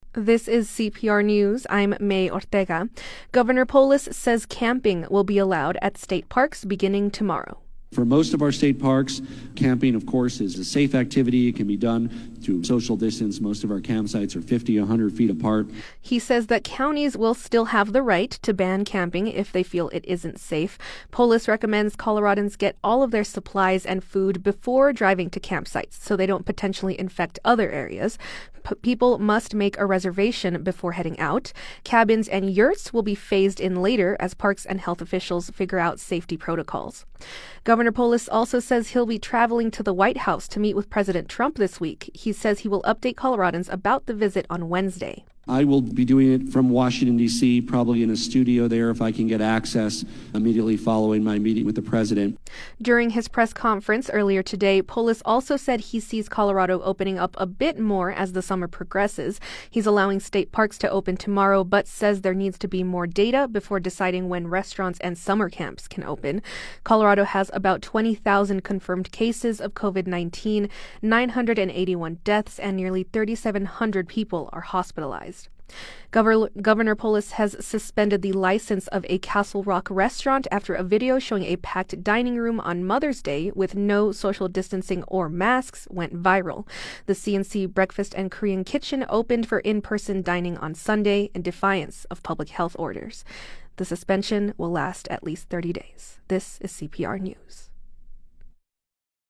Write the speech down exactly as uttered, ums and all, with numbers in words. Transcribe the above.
This is C P R News. I'm May Ortega. Governor Polis says camping will be allowed at state parks beginning tomorrow. For most of our state parks, camping, of course, is a safe activity. It can be done to social distance. Most of our campsites are fifty, one hundred feet apart. He says that counties will still have the right to ban camping if they feel it isn't safe. Polis recommends Coloradans get all of their supplies and food before driving to campsites so they don't potentially infect other areas. P- people must make a reservation before heading out. Cabins and yurts will be phased in later as parks and health officials figure out safety protocols. Governor Polis also says he'll be traveling to the White House to meet with President Trump this week. He says he will update Coloradans about the visit on Wednesday. I will be doing it from Washington, D C, probably in a studio there if I can get access immediately following my meeting with the president. During his press conference earlier today, Polis also said he sees Colorado opening up a bit more as the summer progresses. He's allowing state parks to open tomorrow, but says there needs to be more data before deciding when restaurants and summer camps can open. Colorado has about twenty thousand confirmed cases of covid nineteen, nine hundred eighty-one deaths, and nearly thirty-seven hundred people are hospitalized. Governor, Governor Polis has suspended the license of a Castle Rock restaurant after a video showing a packed dining room on Mother's Day with no social distancing or masks went viral. The C and C Breakfast and Korean Kitchen opened for in-person dining on Sunday in defiance of public health orders. The suspension will last at least thirty days. This is C P R News.